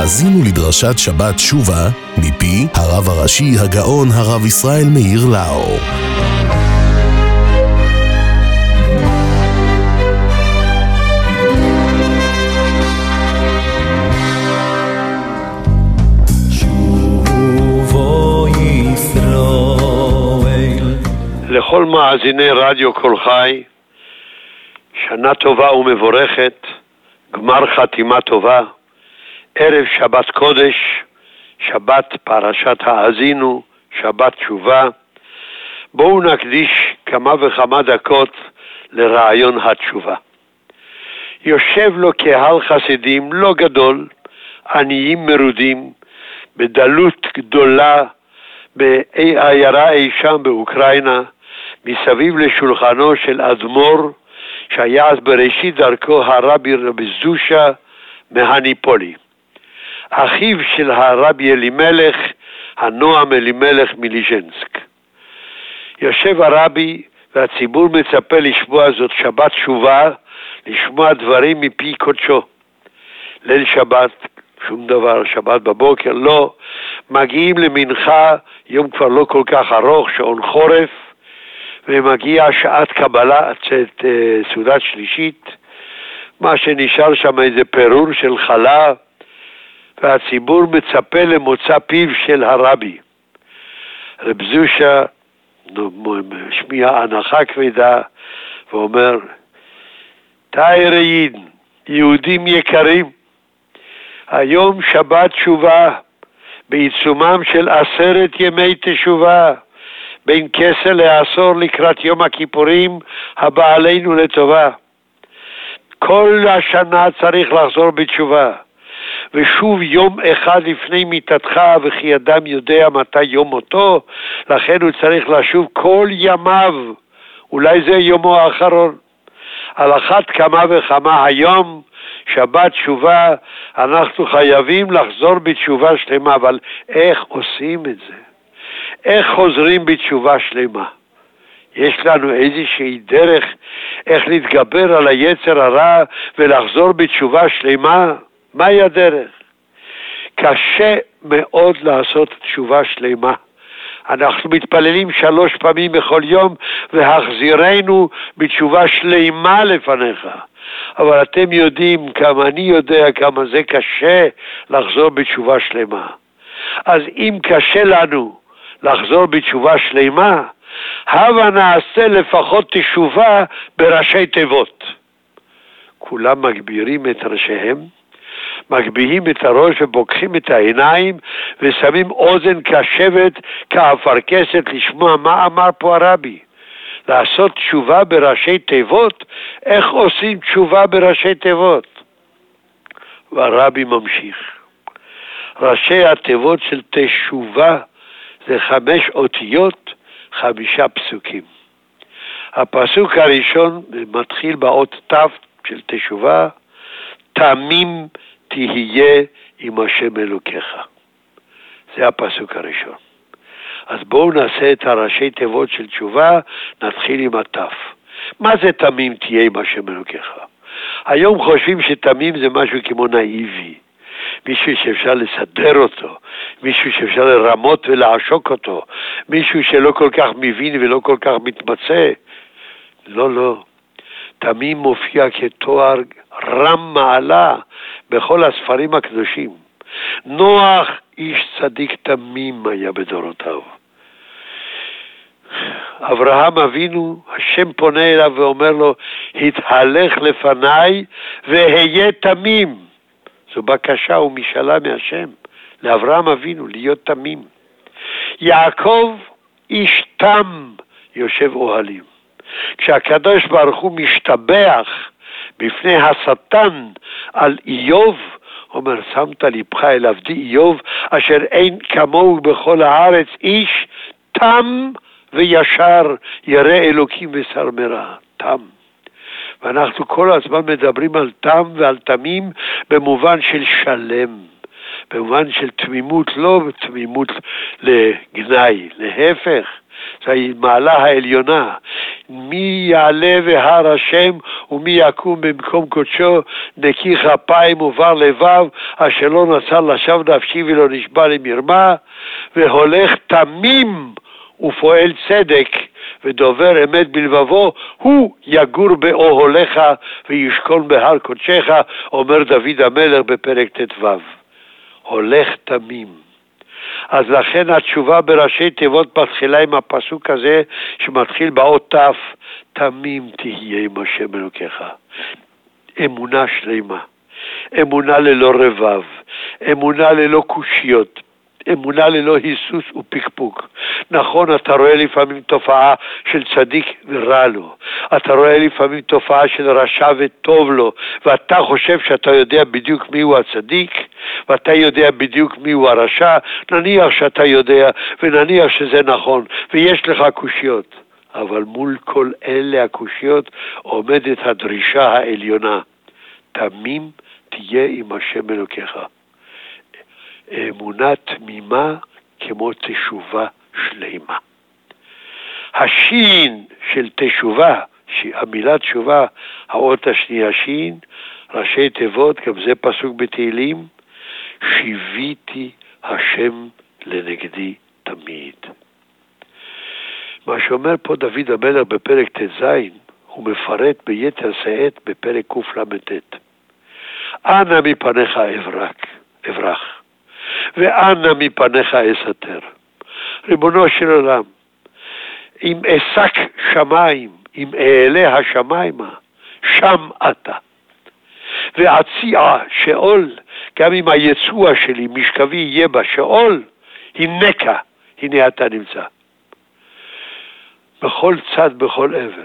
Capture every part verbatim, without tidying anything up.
האזינו לדרשת שבת תשובה מפי הרב הראשי הגאון הרב ישראל מאיר לאו. לכל מאזיני רדיו כל חי, שנה טובה ומבורכת, גמר חתימה טובה, ערב שבת קודש, שבת פרשת האזינו, שבת תשובה. בואו נקדיש כמה וכמה דקות לרעיון התשובה. יושב לו קהל חסידים לא גדול, עניים מרודים, בדלות גדולה, בעיירה אי שם באוקראינה, מסביב לשולחנו של אדמו"ר, שהיה אז בראשית דרכו הרבי רבי זושה מהניפולי. אחיו של הרבי אלימלך, הנועם אלימלך מליז'נסק. יושב הרבי והציבור מצפה לשמוע זאת שבת תשובה, לשמוע דברים מפי קודשו. ליל שבת, שום דבר, שבת בבוקר, לא. מגיעים למנחה, יום כבר לא כל כך ארוך, שעון חורף, ומגיע שעת קבלה, את סעודת שלישית, מה שנשאר שם איזה פירור של חלה, והציבור מצפה למוצא פיו של הרבי. רב זושה משמיע הנחה כבדה, ואומר, תאי יהודים יקרים, היום שבת תשובה, בעיצומם של עשרת ימי תשובה, בין כסל לעשור לקראת יום הכיפורים הבא עלינו לטובה. כל השנה צריך לחזור בתשובה, ושוב יום אחד לפני מיתתך, וכי אדם יודע מתי יום מותו, לכן הוא צריך לשוב כל ימיו, אולי זה יומו האחרון. על אחת כמה וכמה היום, שבת תשובה, אנחנו חייבים לחזור בתשובה שלמה, אבל איך עושים את זה? איך חוזרים בתשובה שלמה? יש לנו איזושהי דרך איך להתגבר על היצר הרע ולחזור בתשובה שלמה? מהי הדרך? קשה מאוד לעשות תשובה שלמה. אנחנו מתפללים שלוש פעמים בכל יום, והחזירנו בתשובה שלמה לפניך. אבל אתם יודעים כמה אני יודע כמה זה קשה לחזור בתשובה שלמה. אז אם קשה לנו לחזור בתשובה שלמה, הבה נעשה לפחות תשובה בראשי תיבות. כולם מגבירים את ראשיהם, מגביהים את הראש ובוקחים את העיניים, ושמים אוזן קשבת כאפרכסת לשמוע מה אמר פה הרבי. לעשות תשובה בראשי תיבות? איך עושים תשובה בראשי תיבות? והרבי ממשיך. ראשי התיבות של תשובה זה חמש אותיות, חמישה פסוקים. הפסוק הראשון מתחיל באות ת' של תשובה, תמים תהיה עם השם אלוקיך. זה הפסוק הראשון. אז בואו נעשה את הראשי תיבות של תשובה, נתחיל עם התף. מה זה תמים תהיה עם השם אלוקיך? היום חושבים שתמים זה משהו כמו נאיבי, מישהו שאפשר לסדר אותו, מישהו שאפשר לרמות ולעשוק אותו, מישהו שלא כל כך מבין ולא כל כך מתמצא. לא, לא. תמים מופיע כתואר רם מעלה בכל הספרים הקדושים. נוח איש צדיק תמים היה בדורותיו. אברהם אבינו, השם פונה אליו ואומר לו, התהלך לפניי והיה תמים. זו בקשה ומשאלה מהשם לאברהם אבינו להיות תמים. יעקב איש תם יושב אוהלים. כשהקדוש ברוך הוא משתבח בפני השטן על איוב, אומר, שמת ליבך אל עבדי איוב, אשר אין כמוהו בכל הארץ, איש תם וישר, ירא אלוקים ושר מרע. תם. ואנחנו כל הזמן מדברים על תם ועל תמים במובן של שלם, במובן של תמימות, לא תמימות לגנאי, להפך. זה המעלה העליונה. מי יעלה והר השם ומי יקום במקום קודשו, נקי כפיים ובר לבב, אשר לא נצר לשווא נפשי ולא נשבע למרמה, והולך תמים ופועל צדק ודובר אמת בלבבו, הוא יגור באוהליך וישכון בהר קודשך, אומר דוד המלך בפרק ט"ו. הולך תמים. אז לכן התשובה בראשי תיבות מתחילה עם הפסוק הזה שמתחיל באות תף, תמים תהיה עם השם אלוקיך. אמונה שלמה, אמונה ללא רבב, אמונה ללא קושיות, אמונה ללא היסוס ופקפוק. נכון, אתה רואה לפעמים תופעה של צדיק ורע לו, אתה רואה לפעמים תופעה של רשע וטוב לו, ואתה חושב שאתה יודע בדיוק מי הוא הצדיק, ואתה יודע בדיוק מי הוא הרשע, נניח שאתה יודע, ונניח שזה נכון, ויש לך קושיות. אבל מול כל אלה הקושיות עומדת הדרישה העליונה, תמים תהיה עם השם אלוקיך. אמונה תמימה כמו תשובה שלמה. השין של תשובה, המילה תשובה, האות השנייה שין, ראשי תיבות, גם זה פסוק בתהילים, שיוויתי השם לנגדי תמיד. מה שאומר פה דוד המלך בפרק ט"ז, הוא מפרט ביתר שאת בפרק קל"ט. אנא מפניך אברח, אברח, ואנא מפניך אסתר. ריבונו של עולם, אם אסק שמיים, אם אעלה השמיימה, שם אתה. ואציע שאול, גם אם היצוע שלי, משכבי יהיה בשאול, הנקה, הנה אתה נמצא. בכל צד, בכל עבר.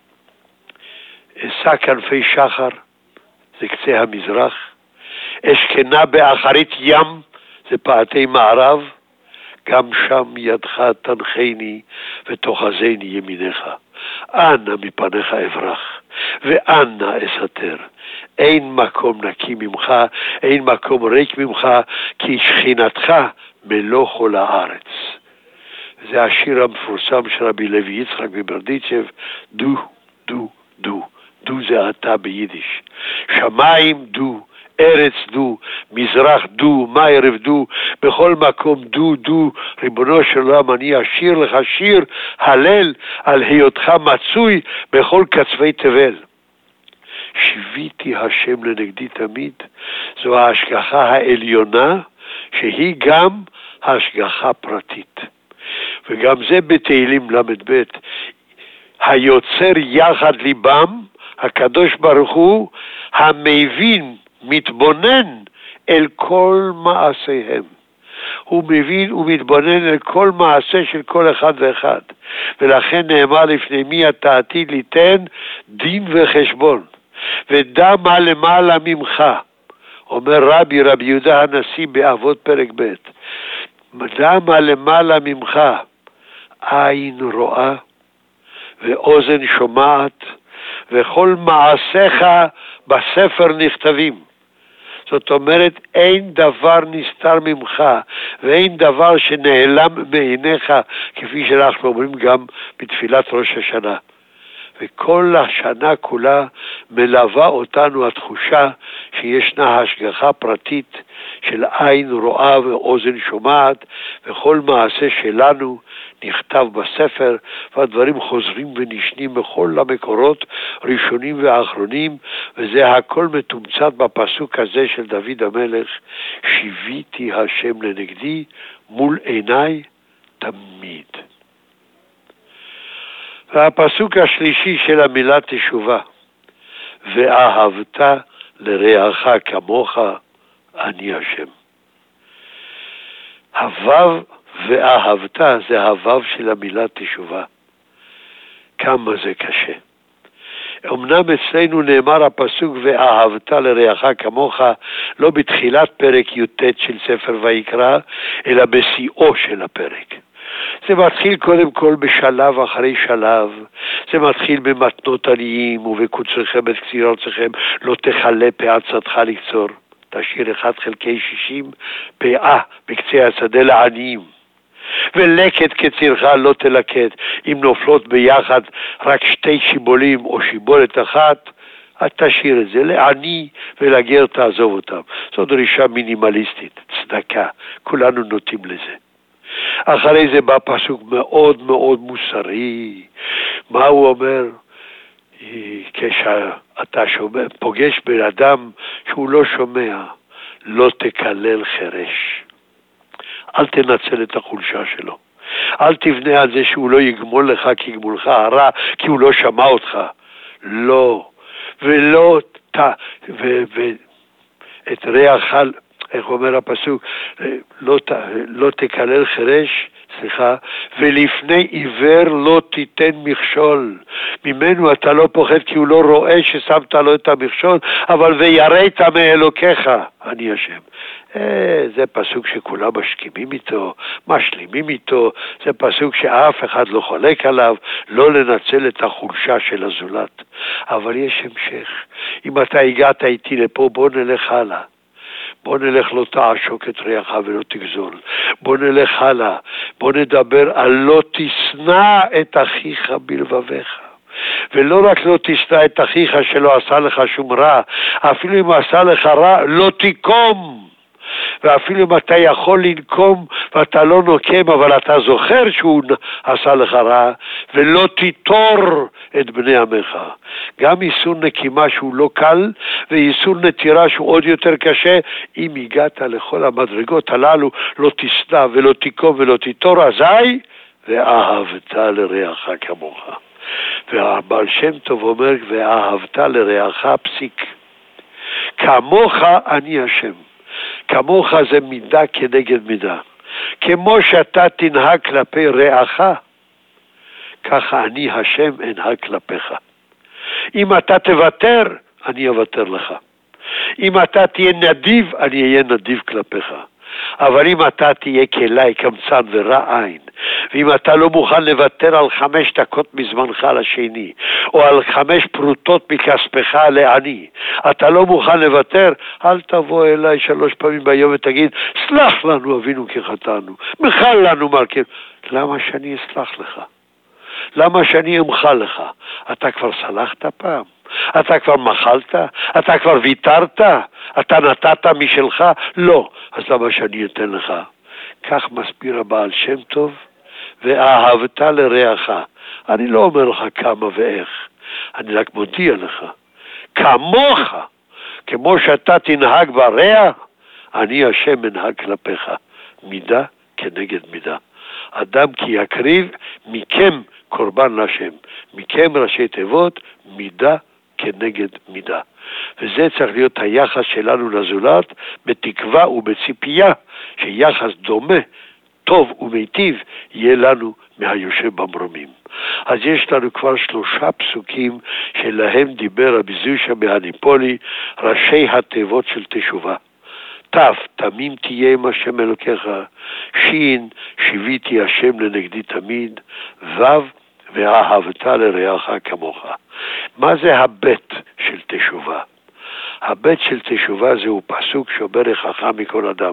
אשא כנפי שחר, זה קצה המזרח. אשכנה באחרית ים, זה פעתי מערב. גם שם ידך תנחני ותוחזני ימינך. אנא מפניך אברח, ואנא אסתר. אין מקום נקי ממך, אין מקום ריק ממך, כי שכינתך מלוא כל הארץ. זה השיר המפורסם של רבי לוי יצחק מברדיצ'ב, דו, דו, דו. דו זה אתה ביידיש. שמיים דו, ארץ דו, מזרח דו, מערב דו, בכל מקום דו, דו. ריבונו של עולם, אני אשיר לך שיר הלל על היותך מצוי בכל קצווי תבל. שיוויתי השם לנגדי תמיד, זו ההשגחה העליונה, שהיא גם השגחה פרטית. וגם זה בתהילים למד ב', היוצר יחד ליבם, הקדוש ברוך הוא, המבין, מתבונן אל כל מעשיהם. הוא מבין ומתבונן אל כל מעשה של כל אחד ואחד. ולכן נאמר לפני מי אתה עתיד ליתן דין וחשבון. ודע מה למעלה ממך. אומר רבי, רבי יהודה הנשיא באבות פרק ב', דע מה למעלה ממך, עין רואה ואוזן שומעת וכל מעשיך בספר נכתבים. זאת אומרת, אין דבר נסתר ממך ואין דבר שנעלם מעיניך, כפי שאנחנו אומרים גם בתפילת ראש השנה. וכל השנה כולה מלווה אותנו התחושה שישנה השגחה פרטית של עין רואה ואוזן שומעת, וכל מעשה שלנו נכתב בספר, והדברים חוזרים ונשנים בכל המקורות ראשונים ואחרונים, וזה הכל מתומצת בפסוק הזה של דוד המלך, שיוויתי השם לנגדי מול עיניי תמיד. והפסוק השלישי של המילה תשובה, ואהבת לרעך כמוך אני השם. הוו ואהבת זה הוו של המילה תשובה. כמה זה קשה. אמנם אצלנו נאמר הפסוק ואהבת לרעך כמוך לא בתחילת פרק י"ט של ספר ויקרא, אלא בשיאו של הפרק. זה מתחיל קודם כל בשלב אחרי שלב, זה מתחיל במתנות עניים ובקוצרכם את קציר ארצכם, לא תחלה פאת לקצור. תשאיר אחד חלקי שישים פאה בקצה השדה לעניים. ולקט כצירך לא תלקט. אם נופלות ביחד רק שתי שיבולים או שיבולת אחת, אז תשאיר את זה, לעני ולגר תעזוב אותם. זו דרישה מינימליסטית, צדקה, כולנו נוטים לזה. אחרי זה בא פסוק מאוד מאוד מוסרי. מה הוא אומר? כשאתה שומע, פוגש בן אדם שהוא לא שומע, לא תקלל חרש. אל תנצל את החולשה שלו. אל תבנה על זה שהוא לא יגמול לך כגמולך הרע, כי הוא לא שמע אותך. לא. ולא ת... ו... ו... את ריח על... איך אומר הפסוק? לא, ת... לא תקלל חרש, סליחה, ולפני עיוור לא תיתן מכשול. ממנו אתה לא פוחד כי הוא לא רואה ששמת לו את המכשול, אבל ויראת מאלוקיך, אני השם. אה, זה פסוק שכולם משכימים איתו, משלימים איתו, זה פסוק שאף אחד לא חולק עליו, לא לנצל את החולשה של הזולת. אבל יש המשך. אם אתה הגעת איתי לפה, בוא נלך הלאה. בוא נלך לא תעשוק את ריח ולא תגזול. בוא נלך הלאה. בוא נדבר על לא תשנא את אחיך בלבביך. ולא רק לא תשנא את אחיך שלא עשה לך שום רע, אפילו אם עשה לך רע, לא תיקום. ואפילו אם אתה יכול לנקום ואתה לא נוקם, אבל אתה זוכר שהוא עשה לך רע, ולא תיטור את בני עמך. גם איסור נקימה שהוא לא קל, ואיסור נטירה שהוא עוד יותר קשה. אם הגעת לכל המדרגות הללו, לא תשנא ולא תיקום ולא תיטור, אזי ואהבת לרעך כמוך. והבעל שם טוב אומר, ואהבת לרעך פסיק. כמוך אני השם. כמוך זה מידה כנגד מידה. כמו שאתה תנהג כלפי רעך, ככה אני השם אנהג כלפיך. אם אתה תוותר, אני אוותר לך. אם אתה תהיה נדיב, אני אהיה נדיב כלפיך. אבל אם אתה תהיה כלי, קמצן ורע עין, ואם אתה לא מוכן לוותר על חמש דקות מזמנך לשני, או על חמש פרוטות מכספך לעני, אתה לא מוכן לוותר, אל תבוא אליי שלוש פעמים ביום ותגיד, סלח לנו אבינו כי חטאנו, מחל לנו מלכנו. למה שאני אסלח לך? למה שאני אמחל לך? אתה כבר סלחת פעם? אתה כבר מחלת? אתה כבר ויתרת? אתה נתת משלך? לא. אז למה שאני אתן לך? כך מסביר הבעל שם טוב, ואהבת לרעך. אני לא אומר לך כמה ואיך, אני רק מודיע לך, כמוך, כמו שאתה תנהג ברע, אני השם מנהג כלפיך, מידה כנגד מידה. אדם כי יקריב מכם קורבן לשם, מכם ראשי תיבות, מידה כנגד מידה. וזה צריך להיות היחס שלנו לזולת, בתקווה ובציפייה שיחס דומה, טוב ומיטיב, יהיה לנו מהיושב במרומים. אז יש לנו כבר שלושה פסוקים שלהם דיבר רבי זושה מהניפולי, ראשי התיבות של תשובה. תף, תמים תהיה עם השם אלוקיך, שין, שיביתי השם לנגדי תמיד, וו, ואהבת לרעך כמוך. מה זה הבית של תשובה? הבית של תשובה זהו פסוק שאומר חכם מכל אדם,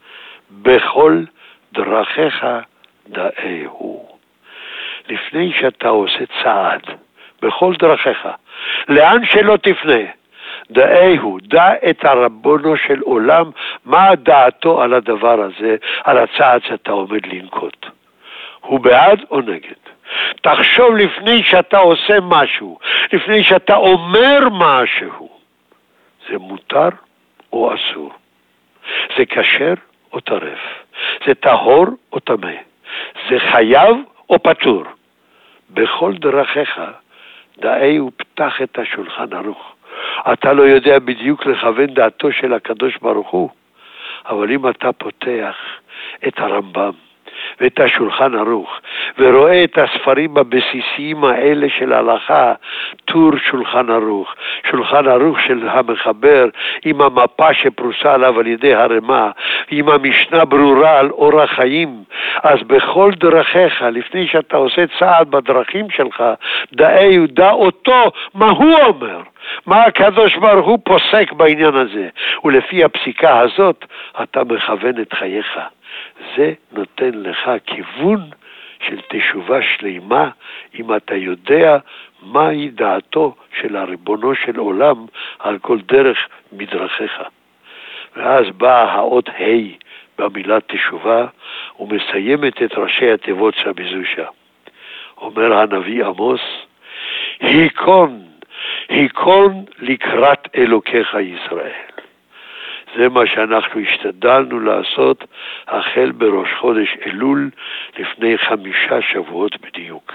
בכל דרכיך דאהו. לפני שאתה עושה צעד, בכל דרכיך, לאן שלא תפנה, דאהו, דע את הרבונו של עולם, מה דעתו על הדבר הזה, על הצעד שאתה עומד לנקוט. הוא בעד או נגד? תחשוב לפני שאתה עושה משהו, לפני שאתה אומר משהו, זה מותר או אסור? זה כשר או טרף? זה טהור או טמא? זה חייב או פטור? בכל דרכיך דאהו, פתח את השולחן ערוך. אתה לא יודע בדיוק לכוון דעתו של הקדוש ברוך הוא, אבל אם אתה פותח את הרמב"ם ואת השולחן ערוך, ורואה את הספרים הבסיסיים האלה של ההלכה, טור שולחן ערוך, שולחן ערוך של המחבר, עם המפה שפרוסה עליו על ידי הרמה, עם המשנה ברורה על אורח חיים, אז בכל דרכיך, לפני שאתה עושה צעד בדרכים שלך, דאהו, דע אותו, מה הוא אומר, מה הקדוש ברוך הוא פוסק בעניין הזה, ולפי הפסיקה הזאת, אתה מכוון את חייך. זה נותן לך כיוון של תשובה שלמה, אם אתה יודע מהי דעתו של הריבונו של עולם על כל דרך מדרכיך. ואז באה האות ה' במילה תשובה, ומסיימת את ראשי התיבות של המזושה. אומר הנביא עמוס, היכון, היכון לקראת אלוקיך ישראל. זה מה שאנחנו השתדלנו לעשות החל בראש חודש אלול לפני חמישה שבועות בדיוק.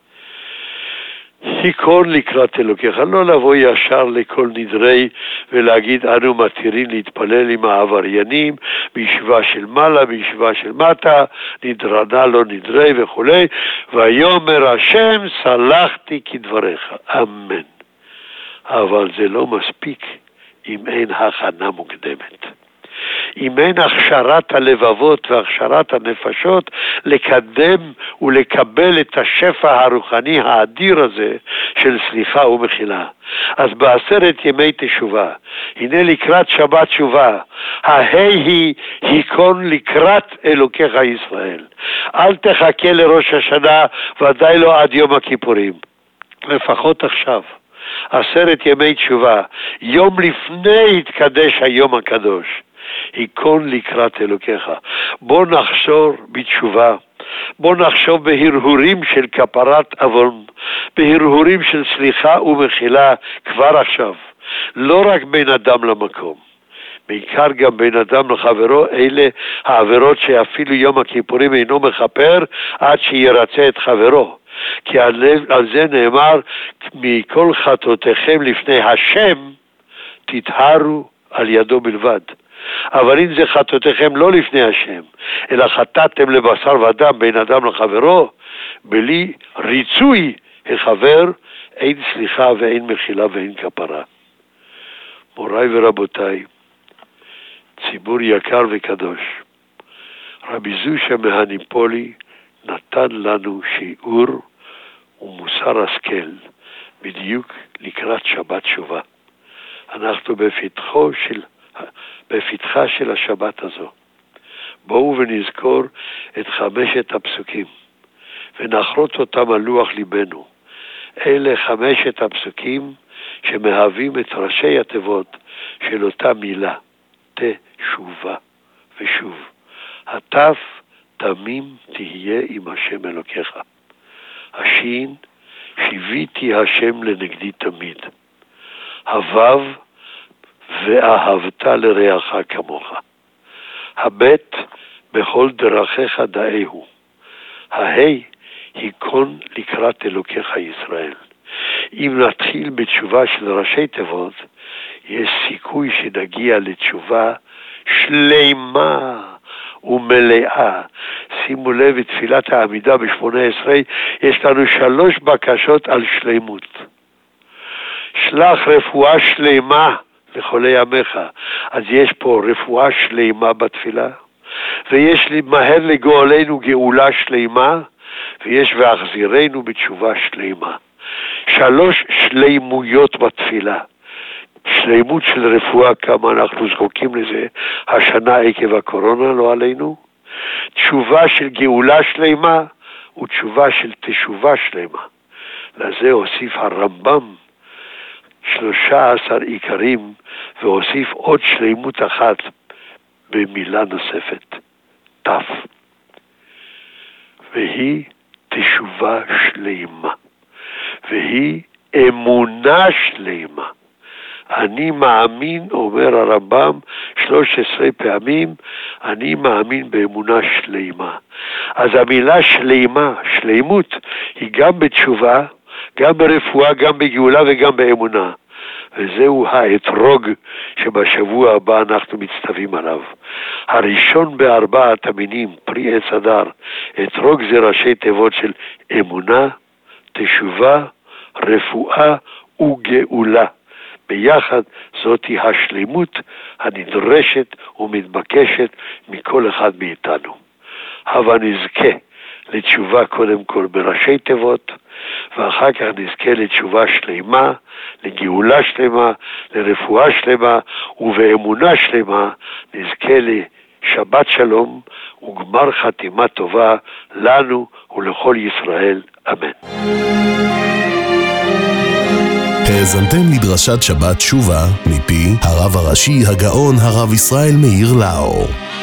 היכון לקראת אלוקיך, לא לבוא ישר לכל נדרי ולהגיד אנו מתירים להתפלל עם העבריינים בישיבה של מעלה, בישיבה של מטה, נדרנה לא נדרי וכו', ויאמר השם סלחתי כדבריך, אמן. אבל זה לא מספיק אם אין הכנה מוקדמת. אם אין הכשרת הלבבות והכשרת הנפשות לקדם ולקבל את השפע הרוחני האדיר הזה של סליחה ומחילה. אז בעשרת ימי תשובה, הנה לקראת שבת תשובה, ההי היא היכון לקראת אלוקיך ישראל. אל תחכה לראש השנה, ודאי לא עד יום הכיפורים. לפחות עכשיו. עשרת ימי תשובה, יום לפני התקדש היום הקדוש. היכון לקראת אלוקיך. בוא נחזור בתשובה, בוא נחשוב בהרהורים של כפרת עוון, בהרהורים של סליחה ומחילה כבר עכשיו, לא רק בין אדם למקום, בעיקר גם בין אדם לחברו. אלה העבירות שאפילו יום הכיפורים אינו מכפר עד שירצה את חברו, כי על זה נאמר, מכל חטאותיכם לפני השם תטהרו על ידו בלבד. אבל אם זה חטאותיכם לא לפני השם, אלא חטאתם לבשר ודם בין אדם לחברו, בלי ריצוי החבר, אין סליחה ואין מחילה ואין כפרה. מוריי ורבותיי, ציבור יקר וקדוש, רבי זושה מהניפולי נתן לנו שיעור ומוסר השכל בדיוק לקראת שבת תשובה. אנחנו בפתחו של בפתחה של השבת הזו. בואו ונזכור את חמשת הפסוקים ונחרות אותם על לוח ליבנו. אלה חמשת הפסוקים שמהווים את ראשי התיבות של אותה מילה, תשובה ושוב. התף תמים תהיה עם השם אלוקיך. השין שיביתי השם לנגדי תמיד. הוו ואהבת לרעך כמוך. הבית בכל דרכיך דאהו. ההי היכון לקראת אלוקיך ישראל. אם נתחיל בתשובה של ראשי תיבות, יש סיכוי שנגיע לתשובה שלמה ומלאה. שימו לב, בתפילת העמידה ב-שמונה עשרה יש לנו שלוש בקשות על שלמות. שלח רפואה שלמה לחולי עמך. אז יש פה רפואה שלמה בתפילה, ויש לי מהר לגאולנו גאולה שלמה, ויש והחזירנו בתשובה שלמה. שלוש שלמויות בתפילה. שלמות של רפואה, כמה אנחנו זקוקים לזה השנה עקב הקורונה, לא עלינו. תשובה של גאולה שלמה ותשובה של תשובה שלמה. לזה הוסיף הרמב"ם שלושה עשר עיקרים, והוסיף עוד שלמות אחת במילה נוספת, תף. והיא תשובה שלמה. והיא אמונה שלמה. אני מאמין, אומר הרמב"ם שלוש עשרה פעמים, אני מאמין באמונה שלמה. אז המילה שלמה, שלמות, היא גם בתשובה, גם ברפואה, גם בגאולה וגם באמונה. וזהו האתרוג שבשבוע הבא אנחנו מצטווים עליו. הראשון בארבעת המינים, פרי עץ הדר. אתרוג זה ראשי תיבות של אמונה, תשובה, רפואה וגאולה. ביחד זאתי השלמות הנדרשת ומתבקשת מכל אחד מאיתנו. הבה נזכה לתשובה קודם כל בראשי תיבות, ואחר כך נזכה לתשובה שלמה, לגאולה שלמה, לרפואה שלמה, ובאמונה שלמה נזכה שבת שלום וגמר חתימה טובה לנו ולכל ישראל, אמן. האזנתם לדרשת שבת תשובה מפי הרב הראשי הגאון הרב ישראל מאיר לאו.